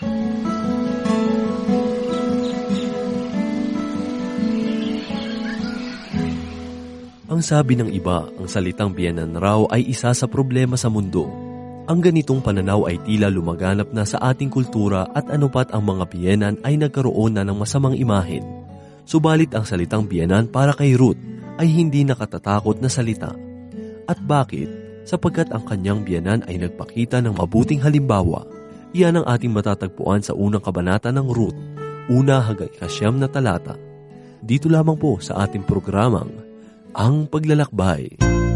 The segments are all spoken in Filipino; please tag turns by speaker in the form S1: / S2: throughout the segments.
S1: Ang sabi ng iba, ang salitang biyenan raw ay isa sa problema sa mundo. Ang ganitong pananaw ay tila lumaganap na sa ating kultura at anupat ang mga biyenan ay nagkaroon na ng masamang imahen. Subalit ang salitang biyenan para kay Ruth ay hindi nakatatakot na salita. At bakit? Sapagkat ang kanyang biyenan ay nagpakita ng mabuting halimbawa. Iyan ang ating matatagpuan sa unang kabanata ng Ruth, 1 hanggang 9 na talata. Dito lamang po sa ating programang Ang Paglalakbay.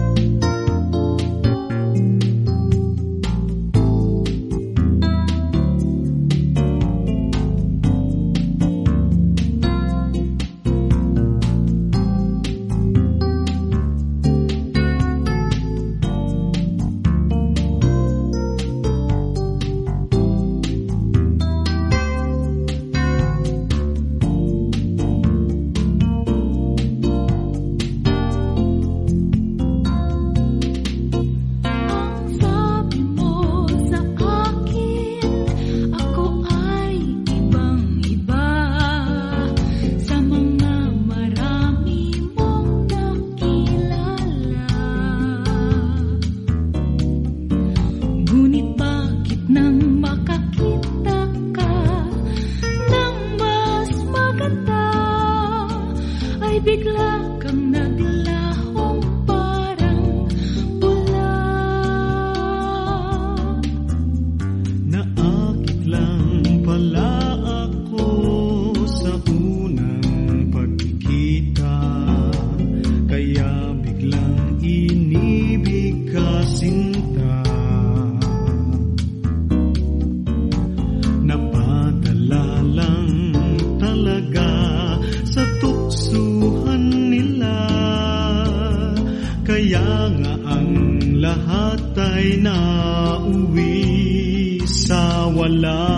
S2: Kaya nga ang lahat ay nauwi sa wala.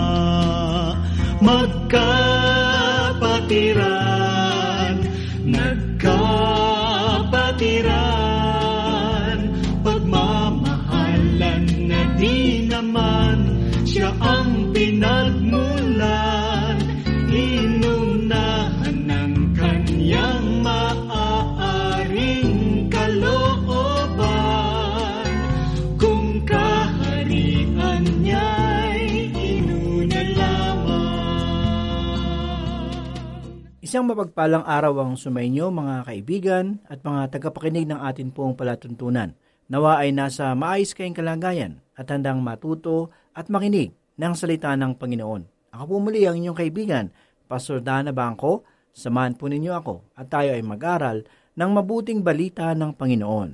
S2: Magkapatiran, nagkapatiran, pagmamahalan na di naman siya ang pinagmulan. Inunahan ng kanyang maaaring kalooban, kung kaharian niya'y inuna lamang.
S3: Isang mapagpalang araw ang sumainyo mga kaibigan at mga tagapakinig ng atin pong palatuntunan. Nawa ay nasa maayos kayong kalagayan at handang matuto at makinig ng salita ng Panginoon. Ako po muli ang inyong kaibigan, Pastor Dana Bangko. Samahan po ninyo ako at tayo ay mag-aral ng mabuting balita ng Panginoon.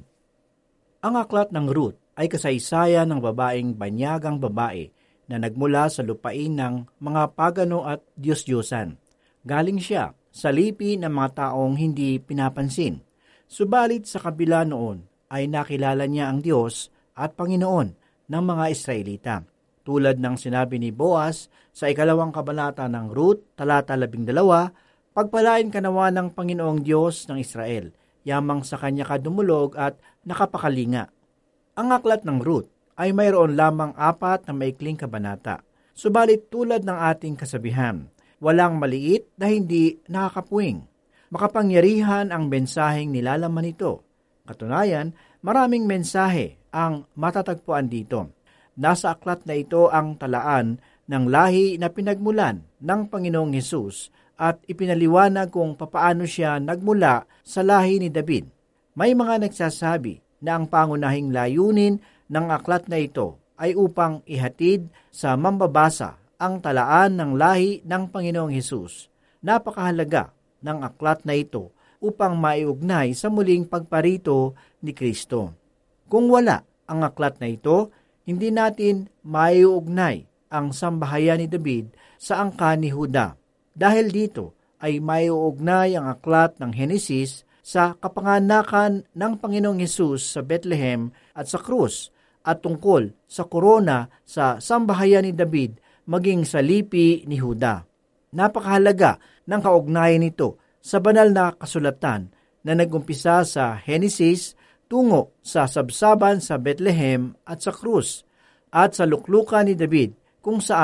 S3: Ang aklat ng Ruth ay kasaysayan ng babaeng banyagang babae na nagmula sa lupain ng mga pagano at Diyos-Diyosan. Galing siya sa lipi ng mga taong hindi pinapansin. Subalit sa kabila noon ay nakilala niya ang Diyos at Panginoon ng mga Israelita. Tulad ng sinabi ni Boaz sa 2 kabanata ng Ruth, talata 12, pagpalain ka nawa ng Panginoong Diyos ng Israel, yamang sa kanya ka dumulog at nakapakalinga. Ang aklat ng Ruth ay mayroon lamang 4 na maikling kabanata. Subalit tulad ng ating kasabihan, walang maliit na hindi nakakapuwing. Makapangyarihan ang mensaheng nilalaman nito. Katunayan, maraming mensahe ang matatagpuan dito. Nasa aklat na ito ang talaan ng lahi na pinagmulan ng Panginoong Hesus at ipinaliwanag kung papaano siya nagmula sa lahi ni David. May mga nagsasabi na ang pangunahing layunin ng aklat na ito ay upang ihatid sa mambabasa ang talaan ng lahi ng Panginoong Hesus. Napakahalaga ng aklat na ito upang maiugnay sa muling pagparito ni Kristo. Kung wala ang aklat na ito, hindi natin maiugnay ang sambahayan ni David sa angkan ni Juda. Dahil dito ay maiugnay ang aklat ng Henesis sa kapanganakan ng Panginoong Hesus sa Bethlehem at sa krus at tungkol sa korona sa sambahayan ni David maging sa lipi ni Juda. Napakahalaga ng kaugnayan nito sa banal na kasulatan na nagumpisa sa Henesis tungo sa sabsaban sa Bethlehem at sa krus at sa luklukan ni David kung saan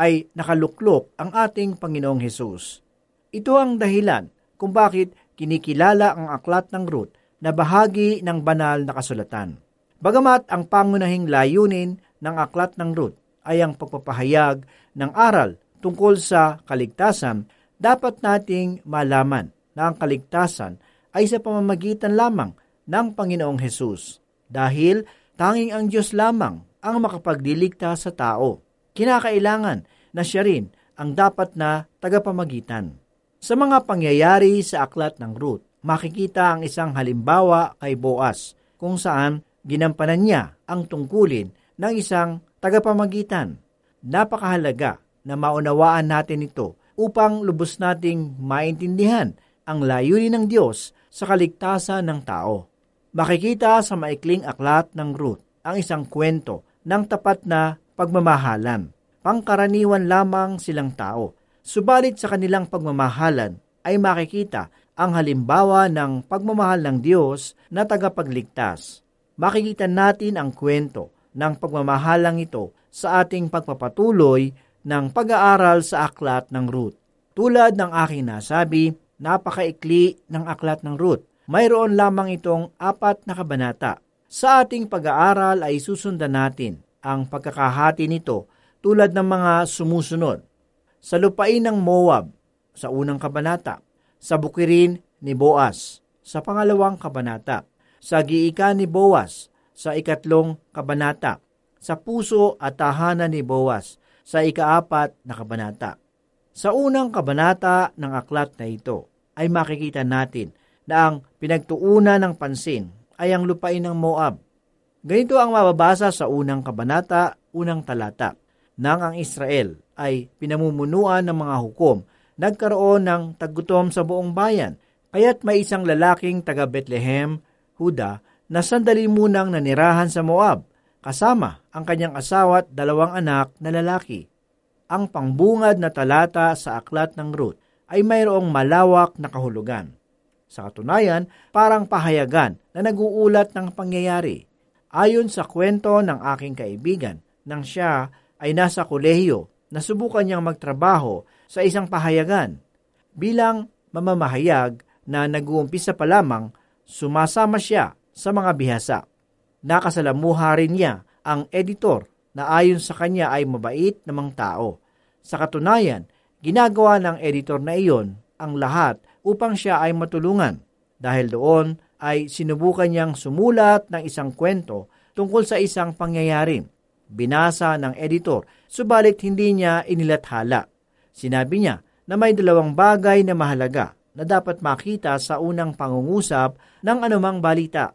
S3: ay nakaluklok ang ating Panginoong Hesus. Ito ang dahilan kung bakit kinikilala ang aklat ng Ruth na bahagi ng banal na kasulatan. Bagamat ang pangunahing layunin ng aklat ng Ruth ay ang pagpapahayag ng aral tungkol sa kaligtasan, dapat nating malaman na ang kaligtasan ay sa pamamagitan lamang ng Panginoong Hesus. Dahil tanging ang Diyos lamang ang makapagliligtas sa tao. Kinakailangan na siya rin ang dapat na tagapamagitan. Sa mga pangyayari sa aklat ng Ruth, makikita ang isang halimbawa kay Boaz kung saan ginampanan niya ang tungkulin ng isang tagapamagitan. Napakahalaga na maunawaan natin ito upang lubos nating maintindihan ang layunin ng Diyos sa kaligtasan ng tao. Makikita sa maikling aklat ng Ruth ang isang kwento ng tapat na pagmamahalan. Pangkaraniwan lamang silang tao, subalit sa kanilang pagmamahalan ay makikita ang halimbawa ng pagmamahal ng Diyos na tagapagligtas. Makikita natin ang kwento ng pagmamahalang ito sa ating pagpapatuloy ng pag-aaral sa aklat ng Ruth. Tulad ng aking nasabi, napakaikli ng aklat ng Ruth. Mayroon lamang itong 4 na kabanata. Sa ating pag-aaral ay susundan natin ang pagkakahati nito tulad ng mga sumusunod. Sa lupain ng Moab, sa unang kabanata. Sa bukirin ni Boaz, sa pangalawang kabanata. Sa giikan ni Boaz, sa 2 kabanata. Sa puso at tahanan ni Boaz, sa 4 na kabanata. Sa unang kabanata ng aklat na ito ay makikita natin na ang pinagtuunan ng pansin ay ang lupain ng Moab. Ganito ang mababasa sa unang kabanata, unang talata. Nang ang Israel ay pinamumunuan ng mga hukom, nagkaroon ng taggutom sa buong bayan, kaya't may isang lalaking taga Bethlehem, Huda, na sandali munang nanirahan sa Moab, kasama ang kanyang asawa at 2 anak na lalaki. Ang pangbungad na talata sa aklat ng Ruth ay mayroong malawak na kahulugan. Sa katunayan, parang pahayagan na nag-uulat ng pangyayari. Ayon sa kwento ng aking kaibigan, nang siya ay nasa kolehiyo, nasubukan niyang magtrabaho sa isang pahayagan. Bilang mamamahayag na nag-uumpisa pa lamang, sumasama siya sa mga bihasa. Nakasalamuha rin niya ang editor na ayon sa kanya ay mabait namang tao. Sa katunayan, ginagawa ng editor na iyon ang lahat upang siya ay matulungan. Dahil doon ay sinubukan niyang sumulat ng isang kwento tungkol sa isang pangyayari. Binasa ng editor, subalit hindi niya inilathala. Sinabi niya na may 2 bagay na mahalaga na dapat makita sa unang pangungusap ng anumang balita.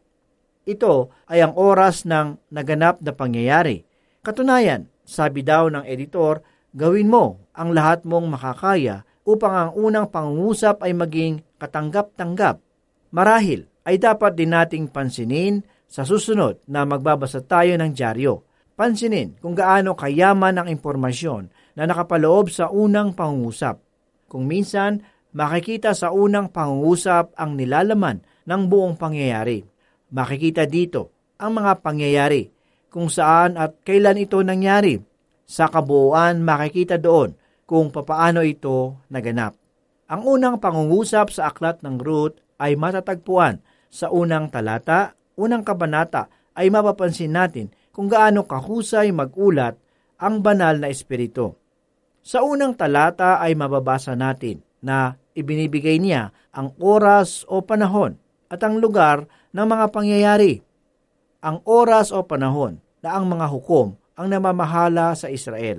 S3: Ito ay ang oras ng naganap na pangyayari. Katunayan, sabi daw ng editor, gawin mo ang lahat mong makakaya upang ang unang pangungusap ay maging katanggap-tanggap. Marahil ay dapat din nating pansinin sa susunod na magbabasa tayo ng dyaryo. Pansinin kung gaano kayaman ang impormasyon na nakapaloob sa unang pangungusap. Kung minsan, makikita sa unang pangungusap ang nilalaman ng buong pangyayari. Makikita dito ang mga pangyayari, kung saan at kailan ito nangyari. Sa kabuuan, makikita doon kung papaano ito naganap. Ang unang pangungusap sa aklat ng Ruth ay matatagpuan sa unang talata, unang kabanata ay mapapansin natin kung gaano kahusay magulat ang banal na espiritu. Sa unang talata ay mababasa natin na ibinibigay niya ang oras o panahon at ang lugar ng mga pangyayari. Ang oras o panahon na ang mga hukom ang namamahala sa Israel.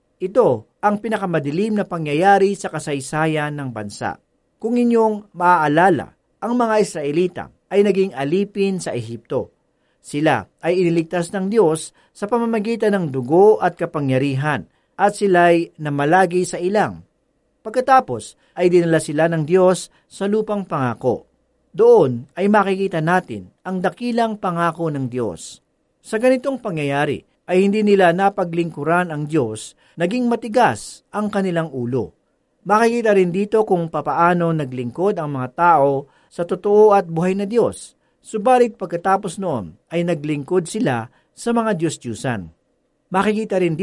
S3: Ito ang pinakamadilim na pangyayari sa kasaysayan ng bansa. Kung inyong maaalala, ang mga Israelita ay naging alipin sa Ehipto. Sila ay iniligtas ng Diyos sa pamamagitan ng dugo at kapangyarihan at sila'y namalagi sa ilang. Pagkatapos ay dinala sila ng Diyos sa lupang pangako. Doon ay makikita natin ang dakilang pangako ng Diyos. Sa ganitong pangyayari ay hindi nila napaglingkuran ang Diyos, naging matigas ang kanilang ulo. Makikita rin dito kung papaano naglingkod ang mga tao sa totoo at buhay na Diyos. Subalit pagkatapos noon ay naglingkod sila sa mga Diyos-Diyusan. Makikita rin dito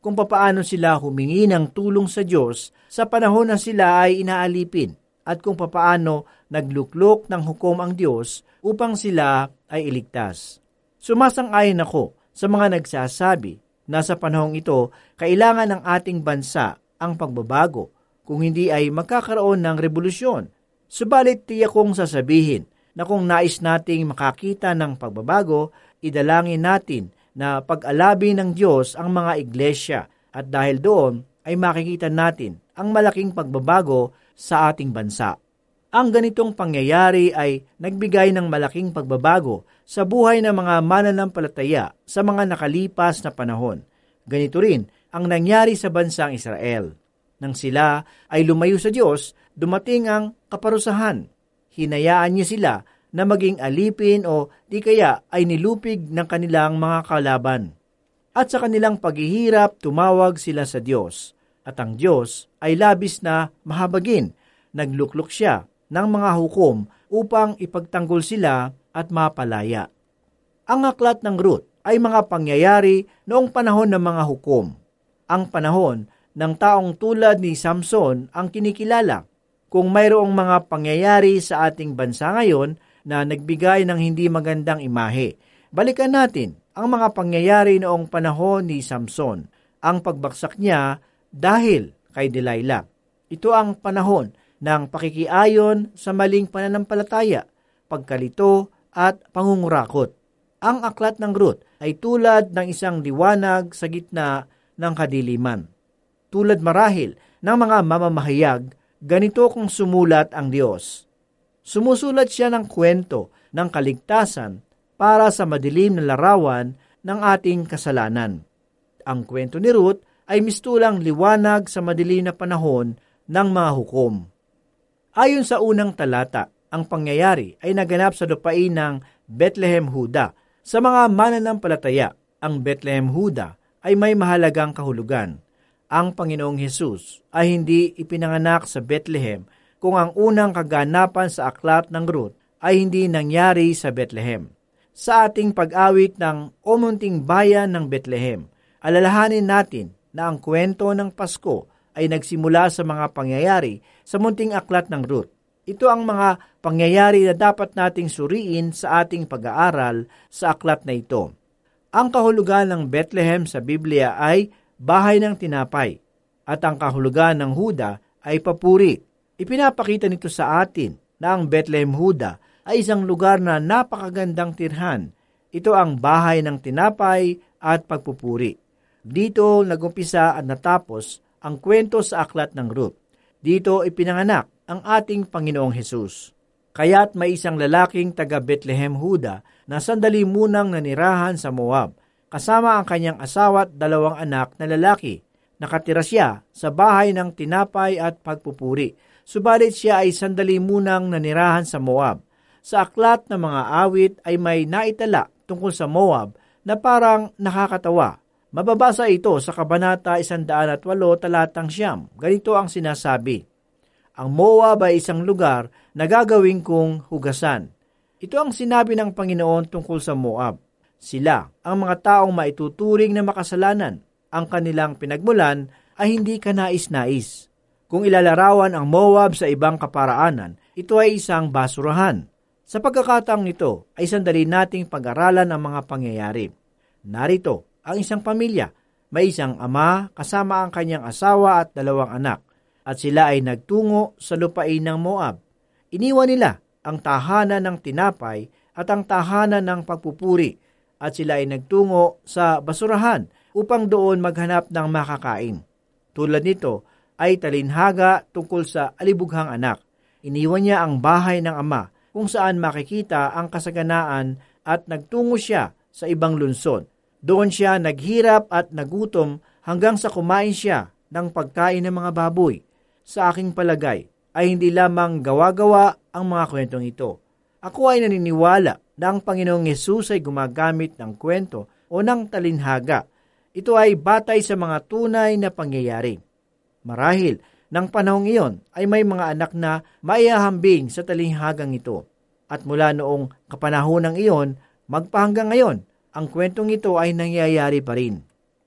S3: kung papaano sila humingi ng tulong sa Diyos sa panahon na sila ay inaalipin at kung papaano nagluklok ng hukom ang Diyos upang sila ay iligtas. Sumasang-ayon ako sa mga nagsasabi na sa panahong ito, kailangan ng ating bansa ang pagbabago, kung hindi ay magkakaroon ng revolusyon. Subalit tiyak kong sasabihin na kung nais nating makakita ng pagbabago, idalangin natin na pag-alabi ng Diyos ang mga iglesia at dahil doon ay makikita natin ang malaking pagbabago sa ating bansa. Ang ganitong pangyayari ay nagbigay ng malaking pagbabago sa buhay ng mga mananampalataya sa mga nakalipas na panahon. Ganito rin ang nangyari sa bansang Israel. Nang sila ay lumayo sa Diyos, dumating ang kaparusahan. Hinayaan niya sila na maging alipin o di kaya ay nilupig ng kanilang mga kalaban. At sa kanilang paghihirap, tumawag sila sa Diyos. At ang Diyos ay labis na mahabagin. Nagluklok siya ng mga hukom upang ipagtanggol sila at mapalaya. Ang aklat ng Ruth ay mga pangyayari noong panahon ng mga hukom. Ang panahon ng taong tulad ni Samson ang kinikilala. Kung mayroong mga pangyayari sa ating bansa ngayon na nagbigay ng hindi magandang imahe, balikan natin ang mga pangyayari noong panahon ni Samson, ang pagbaksak niya dahil kay Delilah. Ito ang panahon ng pakikiayon sa maling pananampalataya, pagkalito at pangungurakot. Ang aklat ng Ruth ay tulad ng isang liwanag sa gitna ng kadiliman. Tulad marahil ng mga mamamahayag, ganito kung sumulat ang Diyos. Sumusulat siya ng kwento ng kaligtasan para sa madilim na larawan ng ating kasalanan. Ang kwento ni Ruth ay mistulang liwanag sa madilim na panahon ng mga hukom. Ayon sa unang talata, ang pangyayari ay naganap sa lupain ng Bethlehem, Huda. Sa mga mananampalataya, ang Bethlehem, Huda ay may mahalagang kahulugan. Ang Panginoong Hesus ay hindi ipinanganak sa Bethlehem kung ang unang kaganapan sa aklat ng Ruth ay hindi nangyari sa Bethlehem. Sa ating pag-awit ng O Munting Bayan ng Bethlehem, alalahanin natin na ang kwento ng Pasko ay nagsimula sa mga pangyayari sa munting aklat ng Ruth. Ito ang mga pangyayari na dapat nating suriin sa ating pag-aaral sa aklat na ito. Ang kahulugan ng Bethlehem sa Biblia ay bahay ng tinapay, at ang kahulugan ng Huda ay papuri. Ipinapakita nito sa atin na ang Bethlehem, Huda ay isang lugar na napakagandang tirhan. Ito ang bahay ng tinapay at pagpupuri. Dito nagumpisa at natapos ang kwento sa aklat ng Ruth. Dito ipinanganak ang ating Panginoong Hesus. Kaya't may isang lalaking taga Bethlehem, Huda na sandali munang nanirahan sa Moab, kasama ang kanyang asawa at 2 anak na lalaki. Nakatira siya sa bahay ng tinapay at pagpupuri. Subalit siya ay sandali munang nanirahan sa Moab. Sa aklat ng mga awit ay may naitala tungkol sa Moab na parang nakakatawa. Mababasa ito sa Kabanata 108, talatang 9. Ganito ang sinasabi: Ang Moab ay isang lugar na gagawin kong hugasan. Ito ang sinabi ng Panginoon tungkol sa Moab. Sila ang mga taong maituturing na makasalanan. Ang kanilang pinagmulan ay hindi kanais-nais. Kung ilalarawan ang Moab sa ibang kaparaanan, ito ay isang basurahan. Sa pagkakataong ito ay sandali nating pag-aralan ang mga pangyayari. Narito ang isang pamilya. May isang ama kasama ang kanyang asawa at 2 anak. At sila ay nagtungo sa lupain ng Moab. Iniwan nila ang tahanan ng tinapay at ang tahanan ng pagpupuri. At sila ay nagtungo sa basurahan upang doon maghanap ng makakain. Tulad nito ay talinhaga tungkol sa alibughang anak. Iniwan niya ang bahay ng ama kung saan makikita ang kasaganaan at nagtungo siya sa ibang lungsod. Doon siya naghirap at nagutom hanggang sa kumain siya ng pagkain ng mga baboy. Sa aking palagay ay hindi lamang gawa-gawa ang mga kwentong ito. Ako ay naniniwala na ang Panginoong Hesus ay gumagamit ng kwento o ng talinhaga. Ito ay batay sa mga tunay na pangyayari. Marahil, ng panahong iyon ay may mga anak na maihahambing sa talinghagang ito. At mula noong kapanahonang iyon, magpahanggang ngayon, ang kwentong ito ay nangyayari pa rin.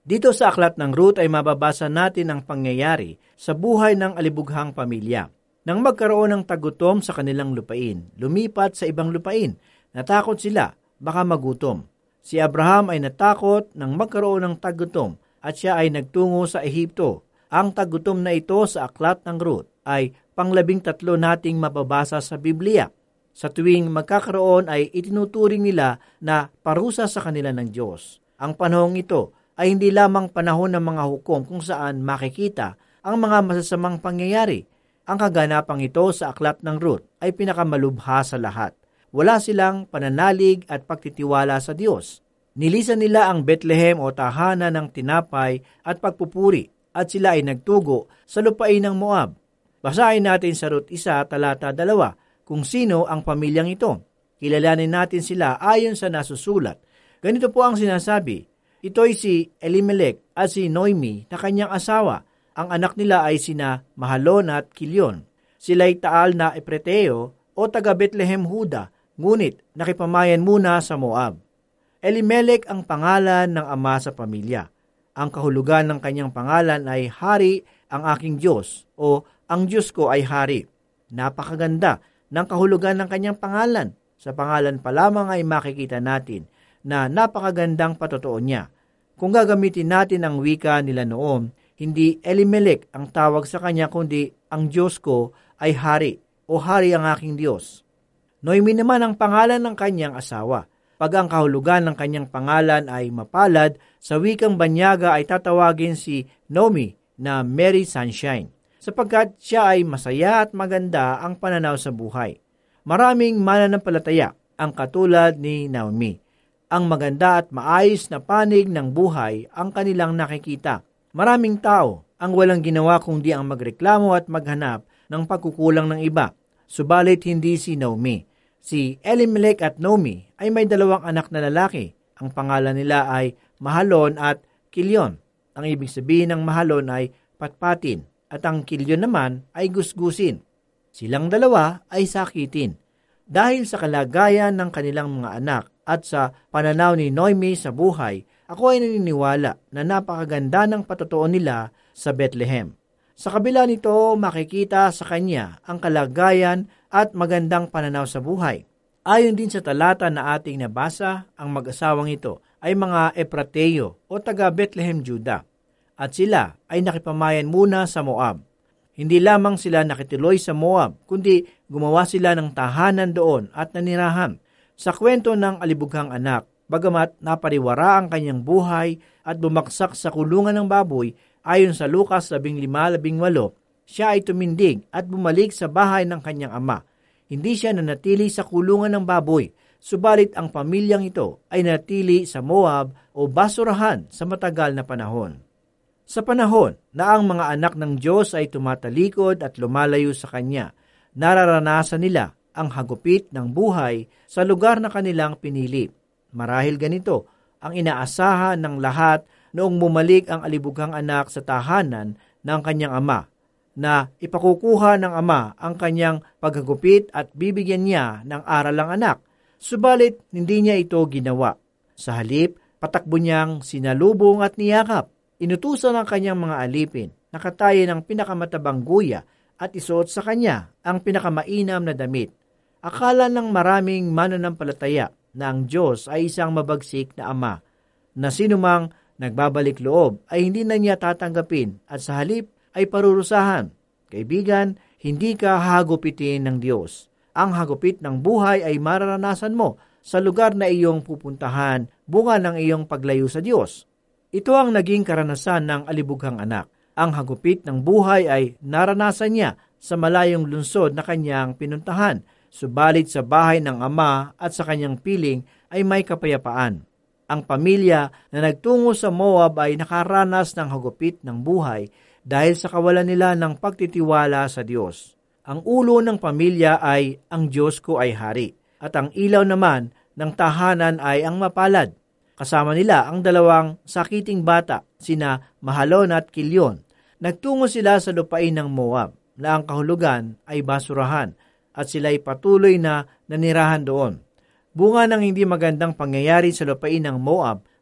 S3: Dito sa aklat ng Ruth ay mababasa natin ang pangyayari sa buhay ng alibughang pamilya. Nang magkaroon ng tagutom sa kanilang lupain, lumipat sa ibang lupain. Natakot sila, baka magutom. Si Abraham ay natakot nang magkaroon ng tagutom at siya ay nagtungo sa Ehipto. Ang tagutom na ito sa aklat ng Ruth ay pang-13 nating mababasa sa Biblia. Sa tuwing magkakaroon ay itinuturing nila na parusa sa kanila ng Diyos. Ang panahong ito ay hindi lamang panahon ng mga hukom kung saan makikita ang mga masasamang pangyayari. Ang kaganapang ito sa aklat ng Ruth ay pinakamalubha sa lahat. Wala silang pananalig at pagtitiwala sa Diyos. Nilisan nila ang Bethlehem o tahanan ng tinapay at pagpupuri at sila ay nagtugo sa lupain ng Moab. Basahin natin sa Ruth 1, talata 2 kung sino ang pamilyang ito. Kilalanin natin sila ayon sa nasusulat. Ganito po ang sinasabi. Ito'y si Elimelech at si Noemi na kanyang asawa. Ang anak nila ay sina Mahalon at Kilyon. Sila'y taal na Epreteo o taga Bethlehem, Huda, ngunit nakipamayan muna sa Moab. Elimelech ang pangalan ng ama sa pamilya. Ang kahulugan ng kanyang pangalan ay Hari ang aking Diyos o ang Diyos ko ay Hari. Napakaganda ng kahulugan ng kanyang pangalan. Sa pangalan pa lamang ay makikita natin na napakagandang patotoo niya. Kung gagamitin natin ang wika nila noon, hindi Elimelech ang tawag sa kanya kundi ang Diyos ko ay Hari o Hari ang aking Diyos. Noemi naman ang pangalan ng kanyang asawa. Pag ang kahulugan ng kanyang pangalan ay mapalad, sa wikang banyaga ay tatawagin si Noemi na Merry Sunshine, sapagkat siya ay masaya at maganda ang pananaw sa buhay. Maraming mananampalataya ang katulad ni Naomi. Ang maganda at maayos na panig ng buhay ang kanilang nakikita. Maraming tao ang walang ginawa kundi ang magreklamo at maghanap ng pagkukulang ng iba. Subalit hindi si Naomi. Si Elimelech at Naomi ay may 2 anak na lalaki. Ang pangalan nila ay Mahalon at Kilyon. Ang ibig sabihin ng Mahalon ay patpatin at ang Kilyon naman ay gusgusin. Silang 2 ay sakitin. Dahil sa kalagayan ng kanilang mga anak at sa pananaw ni Noemi sa buhay, ako ay naniniwala na napakaganda ng patotoo nila sa Bethlehem. Sa kabila nito, makikita sa kanya ang kalagayan at magandang pananaw sa buhay. Ayon din sa talata na ating nabasa, ang mag-asawang ito ay mga Eprateo o taga Bethlehem, Juda. At sila ay nakipamayan muna sa Moab. Hindi lamang sila nakituloy sa Moab, kundi gumawa sila ng tahanan doon at nanirahan. Sa kwento ng alibughang anak, bagamat napariwara ang kanyang buhay at bumaksak sa kulungan ng baboy, ayon sa Lucas 15:18, siya ay tumindig at bumalik sa bahay ng kanyang ama. Hindi siya nanatili sa kulungan ng baboy, subalit ang pamilyang ito ay nanatili sa Moab o basurahan sa matagal na panahon. Sa panahon na ang mga anak ng Diyos ay tumatalikod at lumalayo sa Kanya, nararanasan nila ang hagupit ng buhay sa lugar na kanilang pinili. Marahil ganito ang inaasahan ng lahat noong bumalik ang alibughang anak sa tahanan ng kanyang ama, na ipakukuha ng ama ang kanyang paghagupit at bibigyan niya ng aral ang anak. Subalit, hindi niya ito ginawa. Sa halip, patakbo niyang sinalubong at niyakap. Inutusan ang kanyang mga alipin, nakatayo ng pinakamatabang guya at isuot sa kanya ang pinakamainam na damit. Akala ng maraming mananampalataya na ang Diyos ay isang mabagsik na ama, na sinumang nagbabalik loob ay hindi na niya tatanggapin at sa halip ay parurusahan. Kaibigan, hindi ka hagupitin ng Diyos. Ang hagupit ng buhay ay mararanasan mo sa lugar na iyong pupuntahan bunga ng iyong paglayo sa Diyos. Ito ang naging karanasan ng alibughang anak. Ang hagupit ng buhay ay naranasan niya sa malayong lungsod na kanyang pinuntahan, subalit sa bahay ng ama at sa kanyang piling ay may kapayapaan. Ang pamilya na nagtungo sa Moab ay nakaranas ng hagupit ng buhay dahil sa kawalan nila ng pagtitiwala sa Diyos. Ang ulo ng pamilya ay ang Diyos ko ay hari, at ang ilaw naman ng tahanan ay ang mapalad. Kasama nila ang 2 sakiting bata, sina Mahalon at Kilyon. Nagtungo sila sa lupain ng Moab, na ang kahulugan ay basurahan, at sila'y patuloy na nanirahan doon. Bunga ng hindi magandang pangyayari sa lupain ng Moab,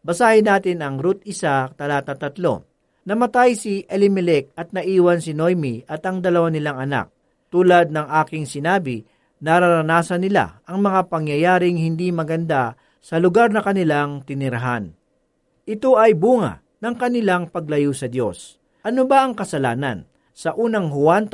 S3: Basahin natin ang Ruth 1, talata 3. Namatay si Elimelech at naiwan si Noemi at ang dalawa nilang anak. Tulad ng aking sinabi, nararanasan nila ang mga pangyayaring hindi maganda sa lugar na kanilang tinirahan. Ito ay bunga ng kanilang paglayo sa Diyos. Ano ba ang kasalanan? Sa unang Juan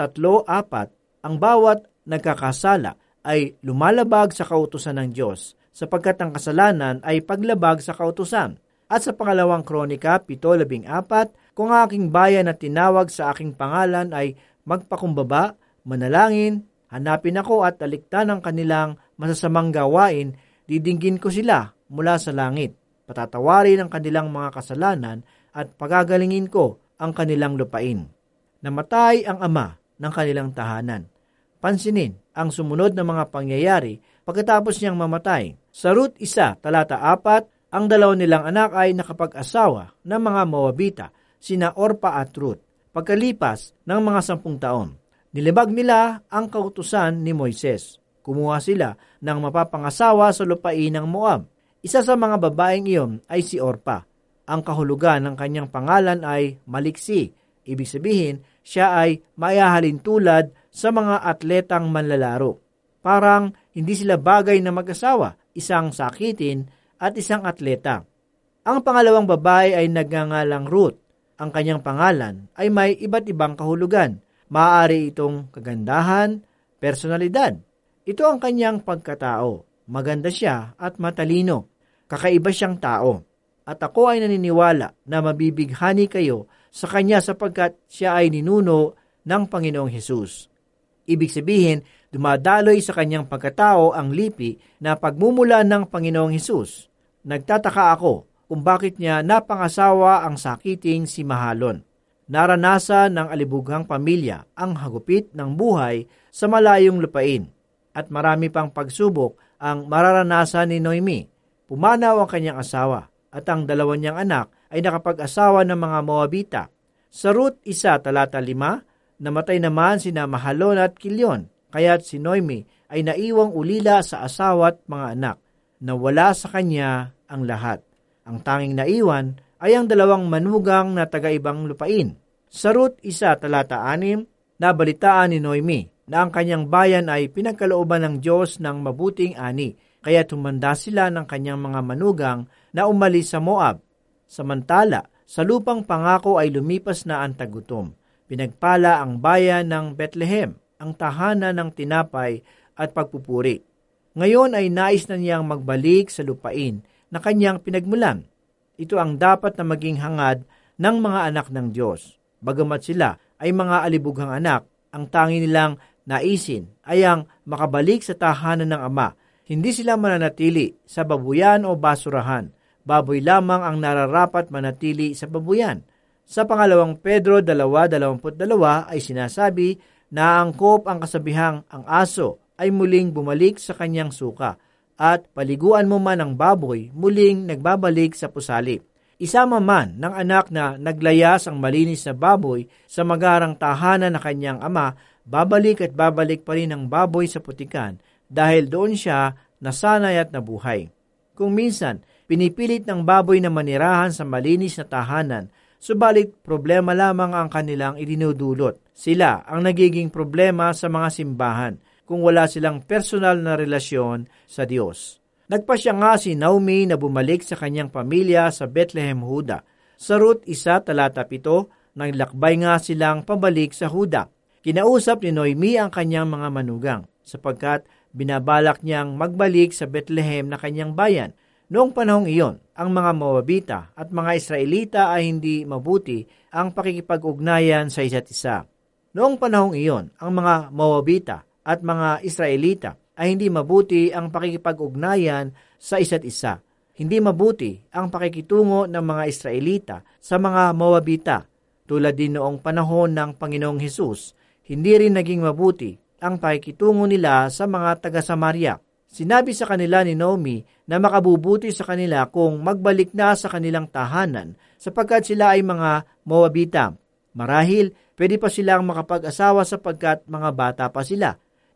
S3: 3:4, ang bawat nagkakasala ay lumalabag sa kautusan ng Diyos, sapagkat ang kasalanan ay paglabag sa kautusan. At sa pangalawang Kronika 7:14, kung aking bayan na tinawag sa aking pangalan ay magpakumbaba, manalangin, hanapin ako at talikdan ang kanilang masasamang gawain, didinggin ko sila mula sa langit, patatawarin ang kanilang mga kasalanan at pagagalingin ko ang kanilang lupain. Namatay ang ama ng kanilang tahanan. Pansinin ang sumunod na mga pangyayari pagkatapos niyang mamatay. Sa Ruth 1, talata 4, ang dalawa nilang anak ay nakapag-asawa ng mga Moabita, sina Orpa at Ruth. Pagkalipas ng mga 10 taon, nilibag nila ang kautusan ni Moises. Kumuha sila ng mapapangasawa sa lupain ng Moab. Isa sa mga babaeng iyon ay si Orpa. Ang kahulugan ng kanyang pangalan ay maliksi. Ibig sabihin, siya ay maihahalin tulad sa mga atletang manlalaro. Parang hindi sila bagay na mag-asawa, isang sakitin at isang atleta. Ang pangalawang babae ay nagngangalang Ruth. Ang kanyang pangalan ay may iba't ibang kahulugan. Maaari itong kagandahan, personalidad. Ito ang kanyang pagkatao. Maganda siya at matalino. Kakaiba siyang tao. At ako ay naniniwala na mabibighani kayo sa kanya sapagkat siya ay ninuno ng Panginoong Hesus. Ibig sabihin, dumadaloy sa kanyang pagkatao ang lipi na pagmumula ng Panginoong Hesus. Nagtataka ako kung bakit niya napangasawa ang sakiting si Mahalon. Naranasan ng alibughang pamilya ang hagupit ng buhay sa malayong lupain at marami pang pagsubok ang mararanasan ni Noemi. Pumanaw ang kanyang asawa at ang dalawa niyang anak ay nakapag-asawa ng mga Moabita. Sa Ruth 1, talata 5, namatay naman sina Mahalon at Kilyon, kaya't si Noemi ay naiwang ulila sa asawa at mga anak. Nawala sa kanya ang lahat. Ang tanging naiwan ay ang dalawang manugang na taga-ibang lupain. Sa Ruth 1, talata 6, nabalitaan ni Noemi na ang kanyang bayan ay pinagkalooban ng Diyos ng mabuting ani, kaya tumanda sila ng kanyang mga manugang na umalis sa Moab. Samantala, sa lupang pangako ay lumipas na ang tagutom. Pinagpala ang bayan ng Bethlehem, ang tahanan ng tinapay at pagpupuri. Ngayon ay nais na niyang magbalik sa lupain na kanyang pinagmulan. Ito ang dapat na maging hangad ng mga anak ng Diyos. Bagamat sila ay mga alibughang anak, ang tangi nilang naisin ay ang makabalik sa tahanan ng Ama. Hindi sila mananatili sa babuyan o basurahan. Baboy lamang ang nararapat manatili sa babuyan. Sa pangalawang Pedro 2:22 ay sinasabi na angkop ang kasabihang ang aso ay muling bumalik sa kanyang suka at paliguan mo man ang baboy muling nagbabalik sa pusali. Isama man ng anak na naglayas ang malinis na baboy sa magarang tahanan na kanyang ama, babalik at babalik pa rin ang baboy sa putikan dahil doon siya nasanay at nabuhay. Kung minsan, pinipilit ng baboy na manirahan sa malinis na tahanan, subalit problema lamang ang kanilang idinudulot. Sila ang nagiging problema sa mga simbahan kung wala silang personal na relasyon sa Diyos. Nagpasya nga si Naomi na bumalik sa kanyang pamilya sa Bethlehem, Huda. Sa Ruth 1, talata 7, naglakbay nga silang pabalik sa Huda. Kinausap ni Noemi ang kanyang mga manugang, sapagkat binabalak niyang magbalik sa Bethlehem na kanyang bayan. Noong panahong iyon, ang mga Moabita at mga Israelita ay hindi mabuti ang pakikipag-ugnayan sa isa't isa. Noong panahong iyon, ang mga Moabita at mga Israelita ay hindi mabuti ang pakikipag-ugnayan sa isa't isa. Hindi mabuti ang pakikitungo ng mga Israelita sa mga Moabita. Tulad din noong panahon ng Panginoong Hesus, hindi rin naging mabuti ang pakikitungo nila sa mga taga-Samaria. Sinabi sa kanila ni Naomi na makabubuti sa kanila kung magbalik na sa kanilang tahanan sapagkat sila ay mga Moabita. Marahil, pwede pa silang makapag-asawa sapagkat mga bata pa sila.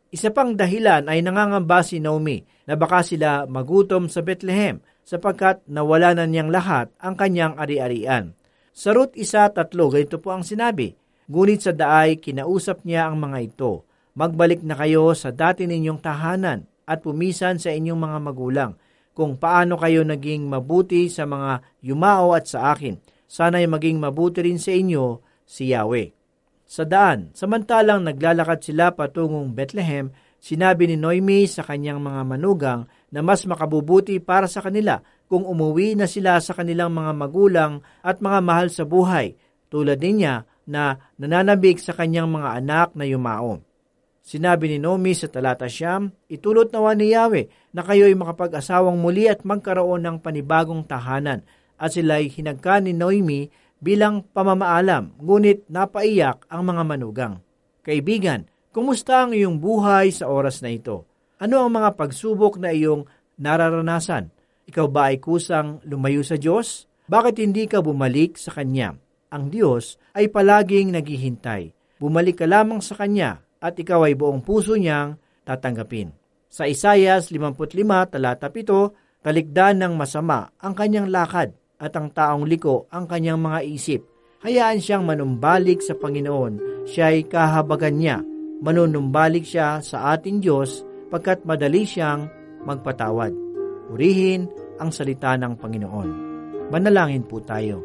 S3: Isa pang dahilan ay nangangamba si Naomi na baka sila magutom sa Bethlehem sapagkat nawala na niyang lahat ang kanyang ari-arian. Sa Ruth 1:3, ganito po ang sinabi, "Ngunit sa daay kinausap niya ang mga ito, magbalik na kayo sa dati ninyong tahanan at pumisan sa inyong mga magulang, kung paano kayo naging mabuti sa mga yumao at sa akin. Sana'y maging mabuti rin sa inyo si Yahweh." Sa daan, samantalang naglalakad sila patungong Bethlehem, sinabi ni Noemi sa kanyang mga manugang na mas makabubuti para sa kanila kung umuwi na sila sa kanilang mga magulang at mga mahal sa buhay, tulad niya na nananabik sa kanyang mga anak na yumao. Sinabi ni Naomi sa talata 9, "Itulot nawa ni Yahweh na kayo'y makapag-asawang muli at magkaroon ng panibagong tahanan." At sila'y hinagka ni Naomi bilang pamamaalam, ngunit napaiyak ang mga manugang. Kaibigan, kumusta ang iyong buhay sa oras na ito? Ano ang mga pagsubok na iyong nararanasan? Ikaw ba ay kusang lumayo sa Diyos? Bakit hindi ka bumalik sa Kanya? Ang Diyos ay palaging naghihintay. Bumalik ka lamang sa Kanya at ikaw ay buong puso niyang tatanggapin. Sa Isaias 55, talata 7, "Talikdan ng masama ang kanyang lakad at ang taong liko ang kanyang mga isip. Hayaan siyang manumbalik sa Panginoon, siya'y kahabagan niya. Manunumbalik siya sa ating Diyos, pagkat madali siyang magpatawad." Purihin ang salita ng Panginoon. Manalangin po tayo.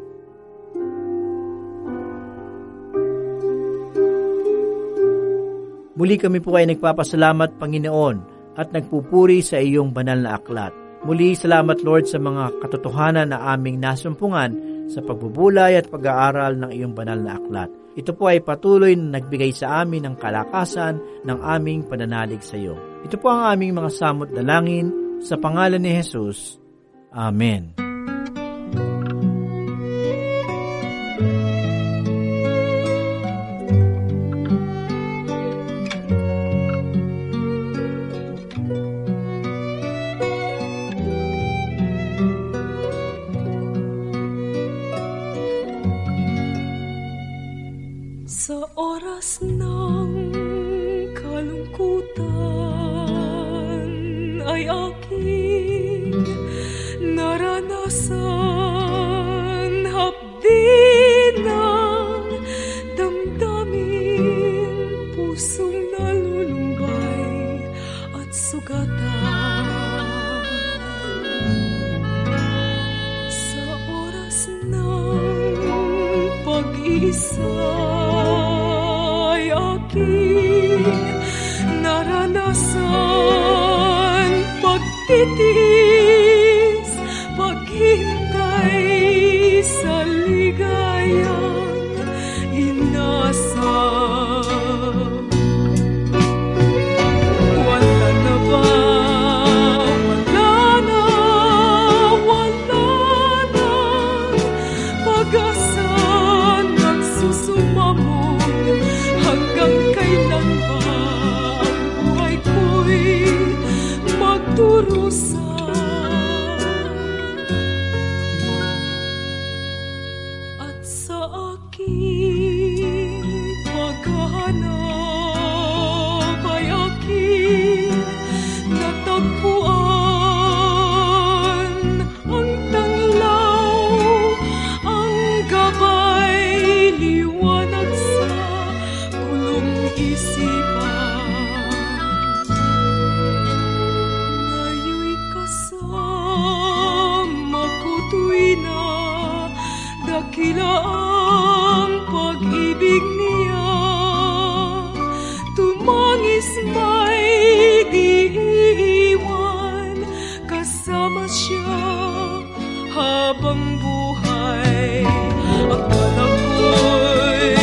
S3: Muli kami po ay nagpapasalamat, Panginoon, at nagpupuri sa iyong banal na aklat. Muli, salamat Lord sa mga katotohanan na aming nasumpungan sa pagbubulay at pag-aaral ng iyong banal na aklat. Ito po ay patuloy na nagbigay sa amin ng kalakasan ng aming pananalig sa iyo. Ito po ang aming mga samot dalangin sa pangalan ni Jesus. Amen.
S2: Sa oras ng kalungkutan ay aking naranasan, hapdi ng damdamin, pusong nalulumbay at sugatan. Sa oras ng pag-iisa naranasan, pagtitiis, paghintay sa ligayang inasam. Wala na ba? Wala na pag-asa nagsusumamon. Hanggang kailan ba ang buhay ko'y magdurusa? At sa aking paghahanap ay aking natagpuan ang tanglaw, ang gabay, liwanag sa isipan. Ngayon'y kasama ko tuwi na, dakila ang pag-ibig niya. Tumangis may diiwan, kasama siya habang buhay. Akala ko'y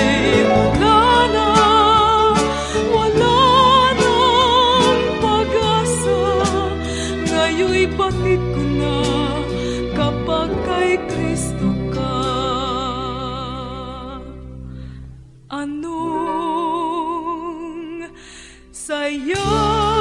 S2: bakit ko na kapag kay Kristo ka? Anong saya?